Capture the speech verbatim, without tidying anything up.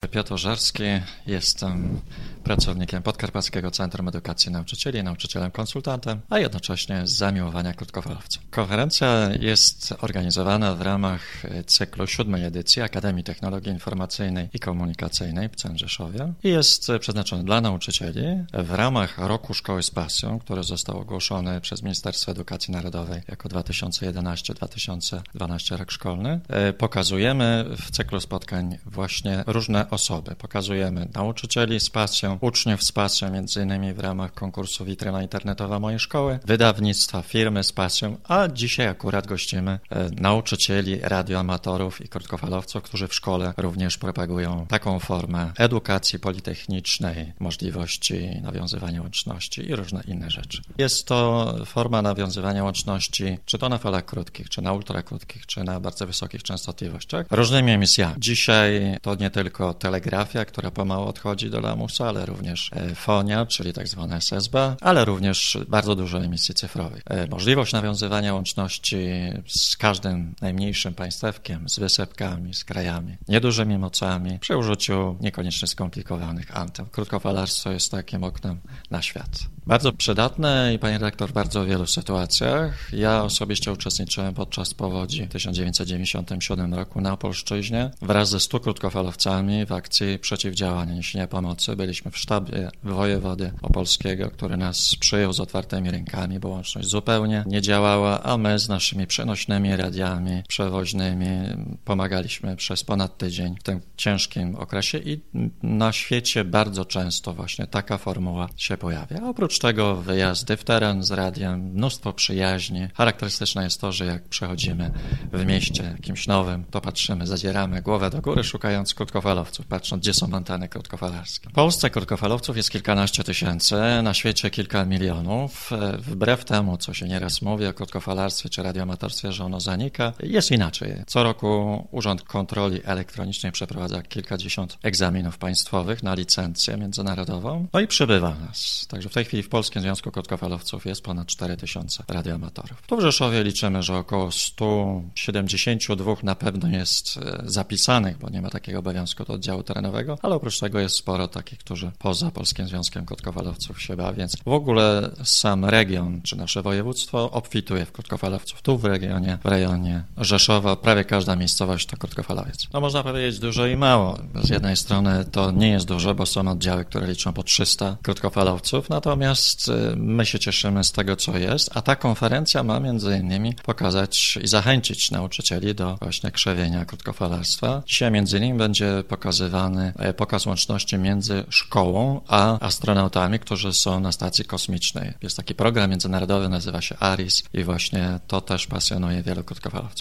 Piotr Żarski, jestem pracownikiem Podkarpackiego Centrum Edukacji Nauczycieli, nauczycielem konsultantem, a jednocześnie z zamiłowania krótkofalowcem. Konferencja jest organizowana w ramach cyklu siódmej edycji Akademii Technologii Informacyjnej i Komunikacyjnej w Cężeszowie i jest przeznaczona dla nauczycieli w ramach Roku Szkoły z Pasją, który został ogłoszony przez Ministerstwo Edukacji Narodowej jako dwa tysiące jedenasty dwa tysiące dwunasty rok szkolny. Pokazujemy w cyklu spotkań właśnie różne osoby. Pokazujemy nauczycieli z pasją, uczniów z pasją, między innymi w ramach konkursu Witryna Internetowa Mojej Szkoły, wydawnictwa, firmy z pasją, a dzisiaj akurat gościmy nauczycieli, radioamatorów i krótkofalowców, którzy w szkole również propagują taką formę edukacji politechnicznej, możliwości nawiązywania łączności i różne inne rzeczy. Jest to forma nawiązywania łączności, czy to na falach krótkich, czy na ultrakrótkich, czy na bardzo wysokich częstotliwościach, różnymi emisjami. Dzisiaj to nie tylko telegrafia, która pomału odchodzi do lamusa, ale również fonia, czyli tak zwana S S B, ale również bardzo dużo emisji cyfrowych. Możliwość nawiązywania łączności z każdym najmniejszym państewkiem, z wysepkami, z krajami, niedużymi mocami, przy użyciu niekoniecznie skomplikowanych anten. Krótkofalarstwo jest takim oknem na świat. Bardzo przydatne i, panie redaktor, w bardzo wielu sytuacjach. Ja osobiście uczestniczyłem podczas powodzi w tysiąc dziewięćset dziewięćdziesiątym siódmym roku na Opolszczyźnie wraz ze stu krótkofalowcami w akcji przeciwdziałania, niesienia pomocy. Byliśmy w sztabie wojewody opolskiego, który nas przyjął z otwartymi rękami, bo łączność zupełnie nie działała, a my z naszymi przenośnymi radiami przewoźnymi pomagaliśmy przez ponad tydzień w tym ciężkim okresie i na świecie bardzo często właśnie taka formuła się pojawia. A oprócz tego wyjazdy w teren z radiem, mnóstwo przyjaźni. Charakterystyczne jest to, że jak przechodzimy w mieście jakimś nowym, to patrzymy, zadzieramy głowę do góry, szukając krótkofalowców, patrząc, gdzie są anteny krótkofalarskie. W Polsce krótkofalowców jest kilkanaście tysięcy, na świecie kilka milionów. Wbrew temu, co się nieraz mówi o krótkofalarstwie czy radioamatorstwie, że ono zanika, jest inaczej. Co roku Urząd Kontroli Elektronicznej przeprowadza kilkadziesiąt egzaminów państwowych na licencję międzynarodową, no i przybywa nas. Także w tej chwili w Polskim Związku Krótkofalowców jest ponad cztery tysiące radioamatorów. Tu w Rzeszowie liczymy, że około sto siedemdziesiąt dwa na pewno jest zapisanych, bo nie ma takiego obowiązku do oddziału terenowego, ale oprócz tego jest sporo takich, którzy poza Polskim Związkiem Krótkofalowców się bawią, więc w ogóle sam region, czy nasze województwo obfituje w krótkofalowców. Tu w regionie, w rejonie Rzeszowa prawie każda miejscowość to krótkofalowiec. No można powiedzieć dużo i mało. Z jednej strony to nie jest dużo, bo są oddziały, które liczą po trzysta krótkofalowców, natomiast my się cieszymy z tego, co jest, a ta konferencja ma między innymi pokazać i zachęcić nauczycieli do właśnie krzewienia krótkofalarstwa. Dzisiaj między innymi będzie pokazywany pokaz łączności między szkołą a astronautami, którzy są na stacji kosmicznej. Jest taki program międzynarodowy, nazywa się ARIS i właśnie to też pasjonuje wielu krótkofalowców.